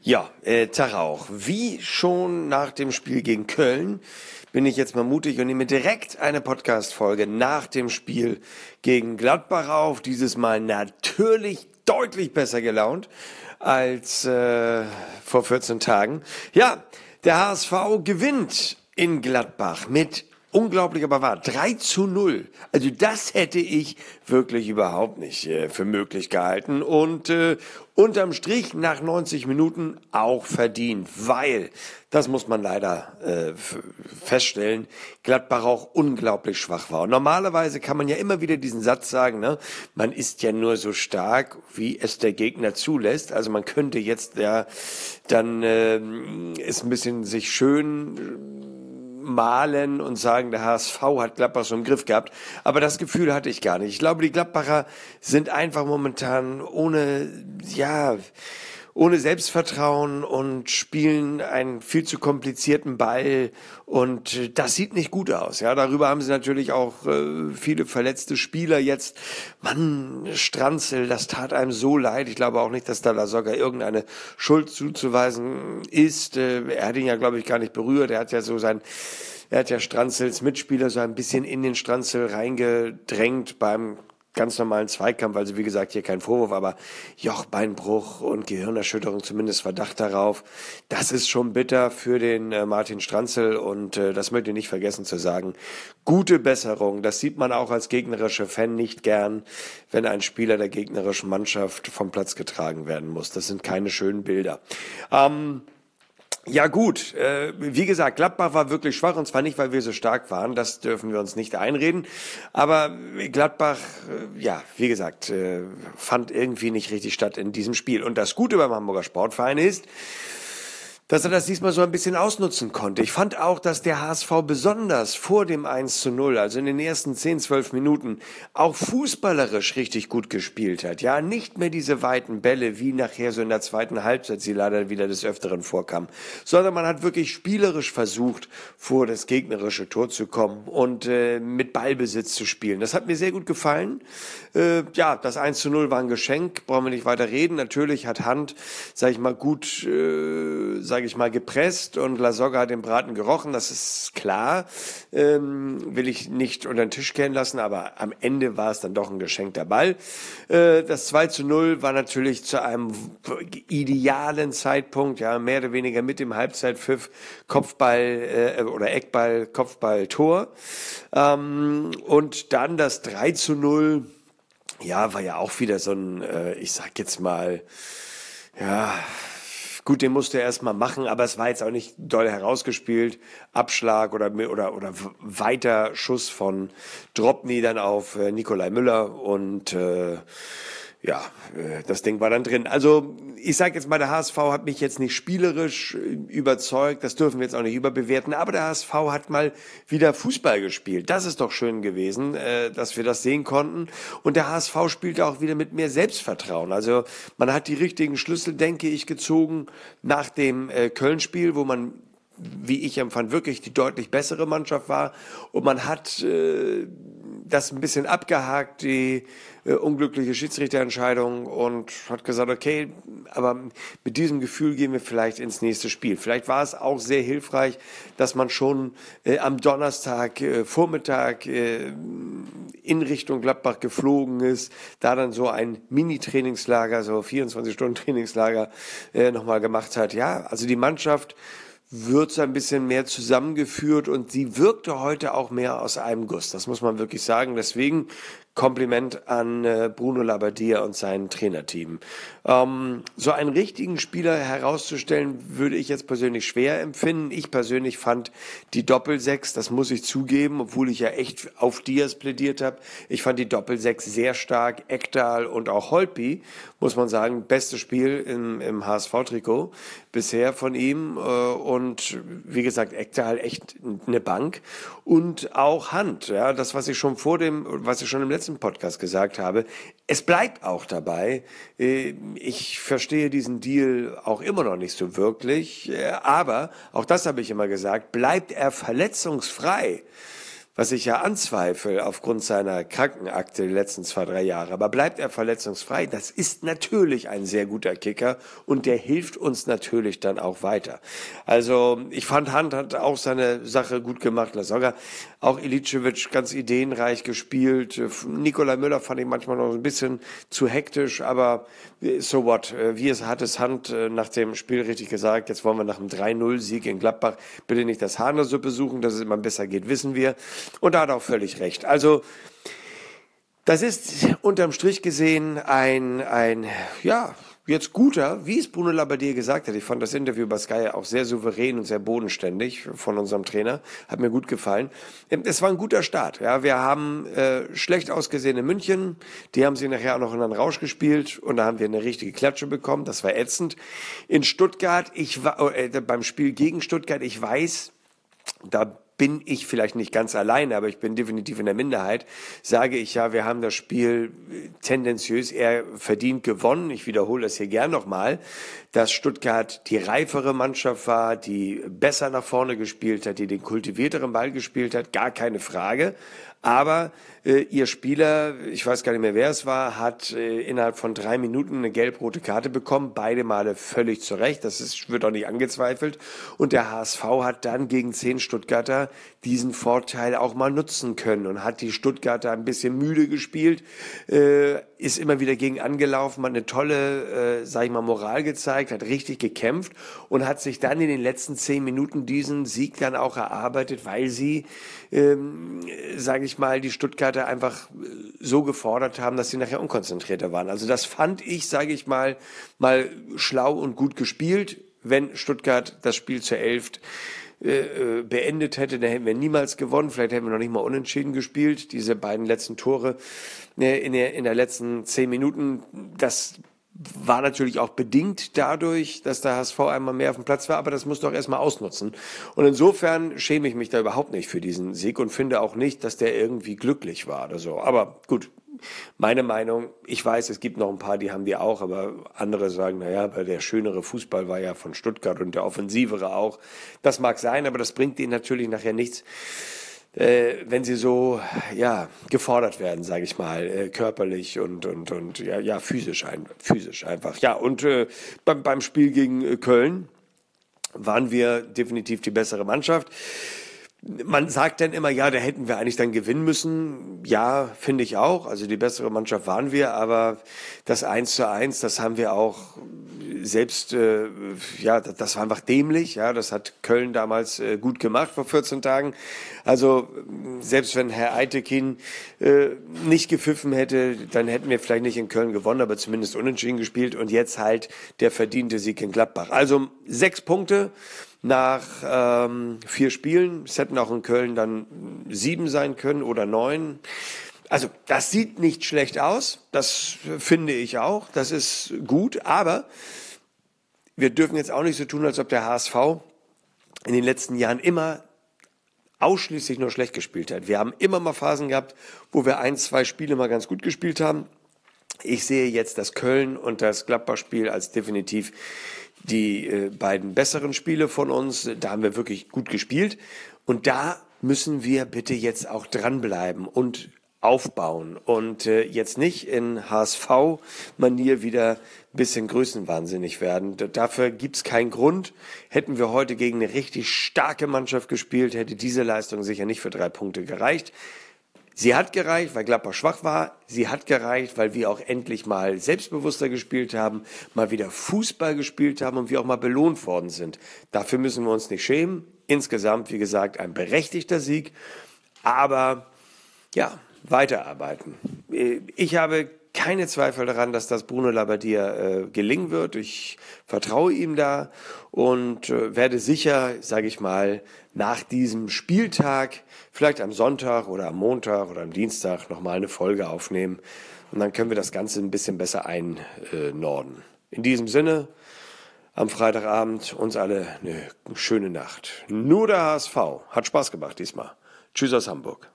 Ja, Tag auch. Wie schon nach dem Spiel gegen Köln bin ich jetzt mal mutig und nehme direkt eine Podcast-Folge nach dem Spiel gegen Gladbach auf. Dieses Mal natürlich deutlich besser gelaunt als vor 14 Tagen. Ja, der HSV gewinnt in Gladbach mit unglaublich, aber wahr, 3:0. Also das hätte ich wirklich überhaupt nicht für möglich gehalten. Und unterm Strich nach 90 Minuten auch verdient, weil, das muss man leider feststellen, Gladbach auch unglaublich schwach war. Und normalerweise kann man ja immer wieder diesen Satz sagen, ne, man ist ja nur so stark, wie es der Gegner zulässt. Also man könnte jetzt ja dann ist ein bisschen sich schön malen und sagen, der HSV hat Gladbach so im Griff gehabt. Aber das Gefühl hatte ich gar nicht. Ich glaube, die Gladbacher sind einfach momentan ohne Selbstvertrauen und spielen einen viel zu komplizierten Ball und das sieht nicht gut aus. Ja, darüber haben sie natürlich auch viele verletzte Spieler jetzt. Mann, Stranzel, das tat einem so leid. Ich glaube auch nicht, dass da sogar irgendeine Schuld zuzuweisen ist. Er hat ihn ja, glaube ich, gar nicht berührt. Er hat ja Stranzels Mitspieler so ein bisschen in den Stranzel reingedrängt beim ganz normalen Zweikampf, also wie gesagt, hier kein Vorwurf, aber Jochbeinbruch und Gehirnerschütterung, zumindest Verdacht darauf, das ist schon bitter für den Martin Stranzel und das möchte ich nicht vergessen zu sagen. Gute Besserung, das sieht man auch als gegnerischer Fan nicht gern, wenn ein Spieler der gegnerischen Mannschaft vom Platz getragen werden muss. Das sind keine schönen Bilder. Ja gut, wie gesagt, Gladbach war wirklich schwach und zwar nicht, weil wir so stark waren, das dürfen wir uns nicht einreden, aber Gladbach, wie gesagt, fand irgendwie nicht richtig statt in diesem Spiel. Und das Gute beim Hamburger Sportverein ist, dass er das diesmal so ein bisschen ausnutzen konnte. Ich fand auch, dass der HSV besonders vor dem 1:0, also in den ersten 10, 12 Minuten, auch fußballerisch richtig gut gespielt hat. Ja, nicht mehr diese weiten Bälle, wie nachher so in der zweiten Halbzeit sie leider wieder des Öfteren vorkam, sondern man hat wirklich spielerisch versucht, vor das gegnerische Tor zu kommen und mit Ballbesitz zu spielen. Das hat mir sehr gut gefallen. Das 1:0 war ein Geschenk, brauchen wir nicht weiter reden. Natürlich hat Hand, gut gepresst und Lasogga hat den Braten gerochen, das ist klar, will ich nicht unter den Tisch kehren lassen, aber am Ende war es dann doch ein geschenkter Ball. Das 2:0 war natürlich zu einem idealen Zeitpunkt, ja, mehr oder weniger mit dem Halbzeitpfiff, Kopfball oder Eckball, Kopfball, Tor. Und dann das 3:0, ja, war ja auch wieder so ein, gut, den musste er erstmal machen, aber es war jetzt auch nicht doll herausgespielt. Abschlag oder weiter Schuss von Drobny dann auf Nikolai Müller und das Ding war dann drin. Also ich sage jetzt mal, der HSV hat mich jetzt nicht spielerisch überzeugt, das dürfen wir jetzt auch nicht überbewerten, aber der HSV hat mal wieder Fußball gespielt. Das ist doch schön gewesen, dass wir das sehen konnten. Und der HSV spielte auch wieder mit mehr Selbstvertrauen. Also man hat die richtigen Schlüssel, denke ich, gezogen nach dem Köln-Spiel, wo man, wie ich empfand, wirklich die deutlich bessere Mannschaft war. Und man hat das ein bisschen abgehakt, die unglückliche Schiedsrichterentscheidung und hat gesagt, okay, aber mit diesem Gefühl gehen wir vielleicht ins nächste Spiel. Vielleicht war es auch sehr hilfreich, dass man schon am Donnerstag Vormittag in Richtung Gladbach geflogen ist, da dann so ein Mini-Trainingslager, so 24-Stunden-Trainingslager nochmal gemacht hat. Ja, also die Mannschaft wird so ein bisschen mehr zusammengeführt und sie wirkte heute auch mehr aus einem Guss. Das muss man wirklich sagen. Deswegen Kompliment an Bruno Labbadia und sein Trainerteam. So einen richtigen Spieler herauszustellen, würde ich jetzt persönlich schwer empfinden. Ich persönlich fand die Doppelsechs, das muss ich zugeben, obwohl ich ja echt auf Diaz plädiert habe. Ich fand die Doppelsechs sehr stark. Ekdal und auch Holtby, muss man sagen, bestes Spiel im HSV-Trikot bisher von ihm. Und wie gesagt, Ekdal echt eine Bank. Und auch Hand, ja, das, was ich schon im letzten Podcast gesagt habe, es bleibt auch dabei. Ich verstehe diesen Deal auch immer noch nicht so wirklich, aber auch das habe ich immer gesagt, bleibt er verletzungsfrei, was ich ja anzweifle aufgrund seiner Krankenakte die letzten 2, 3 Jahre. Aber bleibt er verletzungsfrei, das ist natürlich ein sehr guter Kicker und der hilft uns natürlich dann auch weiter. Also ich fand, Hand hat auch seine Sache gut gemacht, Lasogga, auch Ilicevic ganz ideenreich gespielt. Nikolai Müller fand ich manchmal noch ein bisschen zu hektisch, aber so what, wie es hat es Hand nach dem Spiel richtig gesagt, jetzt wollen wir nach einem 3-0-Sieg in Gladbach bitte nicht das Haar in der Suppe suchen, dass es immer besser geht, wissen wir. Und da hat er auch völlig recht. Also, das ist unterm Strich gesehen ein jetzt guter, wie es Bruno Labbadia gesagt hat. Ich fand das Interview bei Sky auch sehr souverän und sehr bodenständig von unserem Trainer. Hat mir gut gefallen. Es war ein guter Start. Ja, wir haben schlecht ausgesehen in München. Die haben sie nachher auch noch in einen Rausch gespielt und da haben wir eine richtige Klatsche bekommen. Das war ätzend. In Stuttgart, beim Spiel gegen Stuttgart, ich weiß, da bin ich vielleicht nicht ganz alleine, aber ich bin definitiv in der Minderheit, sage ich ja, wir haben das Spiel tendenziös eher verdient gewonnen. Ich wiederhole das hier gern nochmal, dass Stuttgart die reifere Mannschaft war, die besser nach vorne gespielt hat, die den kultivierteren Ball gespielt hat, gar keine Frage. Aber ihr Spieler, ich weiß gar nicht mehr, wer es war, hat innerhalb von 3 Minuten eine gelb-rote Karte bekommen. Beide Male völlig zu Recht. Wird auch nicht angezweifelt. Und der HSV hat dann gegen 10 Stuttgarter diesen Vorteil auch mal nutzen können und hat die Stuttgarter ein bisschen müde gespielt, ist immer wieder gegen angelaufen, hat eine tolle, Moral gezeigt, hat richtig gekämpft und hat sich dann in den letzten 10 Minuten diesen Sieg dann auch erarbeitet, weil sie, die Stuttgarter einfach so gefordert haben, dass sie nachher unkonzentrierter waren. Also das fand ich, mal schlau und gut gespielt. Wenn Stuttgart das Spiel zur 11 beendet hätte, dann hätten wir niemals gewonnen. Vielleicht hätten wir noch nicht mal unentschieden gespielt. Diese beiden letzten Tore in der letzten 10 Minuten, das war natürlich auch bedingt dadurch, dass der HSV einmal mehr auf dem Platz war, aber das muss doch erstmal ausnutzen. Und insofern schäme ich mich da überhaupt nicht für diesen Sieg und finde auch nicht, dass der irgendwie glücklich war oder so. Aber gut, meine Meinung, ich weiß, es gibt noch ein paar, die haben die auch, aber andere sagen, weil der schönere Fußball war ja von Stuttgart und der offensivere auch. Das mag sein, aber das bringt ihnen natürlich nachher nichts, wenn sie so gefordert werden, körperlich und physisch einfach. Ja, und beim Spiel gegen Köln waren wir definitiv die bessere Mannschaft. Man sagt dann immer, da hätten wir eigentlich dann gewinnen müssen. Ja, finde ich auch. Also die bessere Mannschaft waren wir, aber das 1:1, das haben wir auch selbst, das war einfach dämlich. Ja, das hat Köln damals gut gemacht vor 14 Tagen. Also selbst wenn Herr Eitekin nicht gepfiffen hätte, dann hätten wir vielleicht nicht in Köln gewonnen, aber zumindest unentschieden gespielt. Und jetzt halt der verdiente Sieg in Gladbach. Also 6 Punkte. Nach 4 Spielen, es hätten auch in Köln dann 7 sein können oder 9. Also das sieht nicht schlecht aus, das finde ich auch, das ist gut, aber wir dürfen jetzt auch nicht so tun, als ob der HSV in den letzten Jahren immer ausschließlich nur schlecht gespielt hat. Wir haben immer mal Phasen gehabt, wo wir 1, 2 Spiele mal ganz gut gespielt haben. Ich sehe jetzt das Köln und das Gladbach-Spiel als definitiv die beiden besseren Spiele von uns. Da haben wir wirklich gut gespielt. Und da müssen wir bitte jetzt auch dranbleiben und aufbauen. Und jetzt nicht in HSV-Manier wieder ein bisschen größenwahnsinnig werden. Dafür gibt's keinen Grund. Hätten wir heute gegen eine richtig starke Mannschaft gespielt, hätte diese Leistung sicher nicht für 3 Punkte gereicht. Sie hat gereicht, weil Gladbach schwach war. Sie hat gereicht, weil wir auch endlich mal selbstbewusster gespielt haben, mal wieder Fußball gespielt haben und wir auch mal belohnt worden sind. Dafür müssen wir uns nicht schämen. Insgesamt, wie gesagt, ein berechtigter Sieg. Aber weiterarbeiten. Ich habe keine Zweifel daran, dass das Bruno Labbadia gelingen wird. Ich vertraue ihm da und werde sicher, nach diesem Spieltag, vielleicht am Sonntag oder am Montag oder am Dienstag nochmal eine Folge aufnehmen. Und dann können wir das Ganze ein bisschen besser einnorden. In diesem Sinne, am Freitagabend uns alle eine schöne Nacht. Nur der HSV. Hat Spaß gemacht diesmal. Tschüss aus Hamburg.